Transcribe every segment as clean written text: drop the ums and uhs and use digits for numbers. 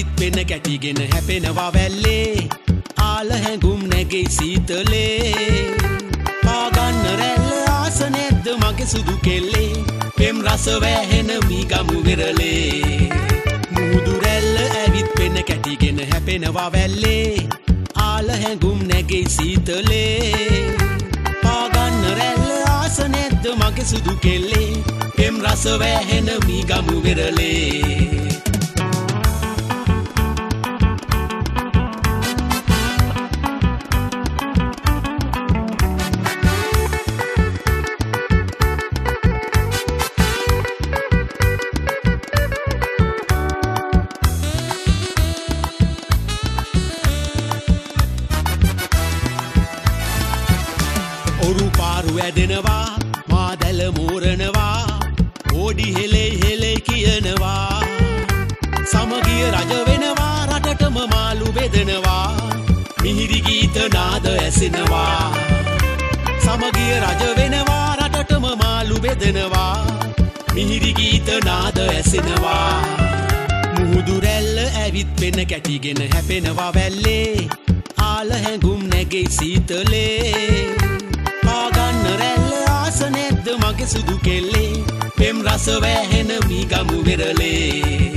ඇවිත් වෙන කැටිගෙන හැපෙනවා වැල්ලේ ආල හැඟුම් නැගේ සීතලේ පාගන්න රැල්ල ආස නැද්ද මගේ සුදු කෙල්ලේ පෙම් රස වැහෙන මී ගමු වෙරළේ මුහුදු රැල්ල ඇවිත් වෙන කැටිගෙන හැපෙනවා වැල්ලේ ආල හැඟුම් නැගේ සීතලේ පාගන්න රැල්ල ආස නැද්ද මගේ සුදු කෙල්ලේ පෙම් රස වැහෙන මී ගමු වෙරළේ ඔරු පාරු ඇදෙනවා මාදැල මෝරනවා ඕඩි හෙලේ හෙලේ කියනවා සමගිය රජ වෙනවා රටටම මාළු බෙදනවා මිහිරි ගීත නාද ඇසෙනවා සමගිය රජ වෙනවා රටටම මාළු බෙදනවා මිහිරි ගීත නාද ඇසෙනවා මුහුදු රැල්ල ඇවිත් වෙන කැටිගෙන හැපෙනවා වැල්ලේ ආල හැඟුම් නැගේ සීතලේ පාගන්න රැල්ල ආස නැද්ද මගේ සුදු කෙල්ලේ පෙම් රස වැහෙන මී ගමු වෙරළේ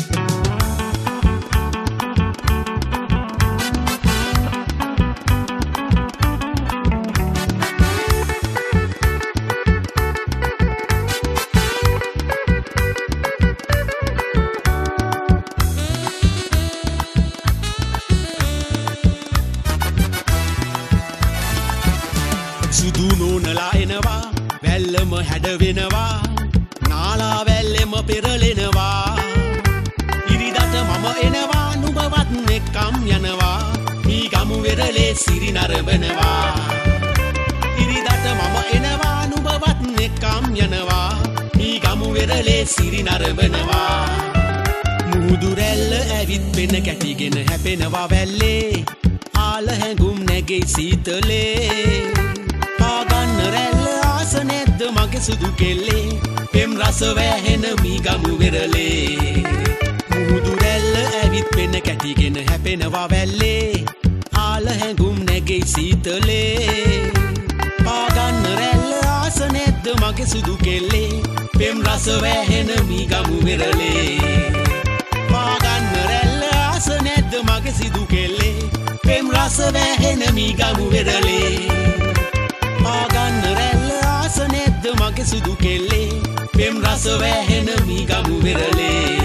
සුදු නෝනලා එනවා වැල්ලම හැඩවෙනවා නාලා වැල්ලෙම පෙරලෙනවා ඉරිදට මම එනවා නුඹවත් එක්කම් යනවා මී ගමු වෙරළේ සිරි නරඹනවා ඉරිදට මම එනවා නුඹවත් එක්කම් යනවා මී ගමු වෙරළේ සිරි නරඹනවා මුහුදු රැල්ල ඇවිත් වෙන කැටිගෙන හැපෙනවා වැල්ලේ ආල හැඟුම් නැගේ සීතලේ පාගන්න රැල්ල ආස නැද්ද මගේ සුදු කෙල්ලේ පෙම් රස වැහෙන මී ගමු වෙරළේ මුහුදු රැල්ල ඇවිත් වෙන කැටිගෙන හැපෙනවා වැල්ලේ ආල හැඟුම් නැගේ සීතලේ පාගන්න රැල්ල ආස නැද්ද මගේ සුදු කෙල්ලේ පෙම් රස වැහෙන මී ගමු වෙරළේ පාගන්න රැල්ල ආස නැද්ද මගේ සුදු කෙල්ලේ පෙම් රස වැහෙන මී ගමු වෙරළේ පාගන්න රැල්ල ආස නැද්ද මගේ සුදු කෙල්ලේ පෙම් රස වැහෙන මී ගමු වෙරළේ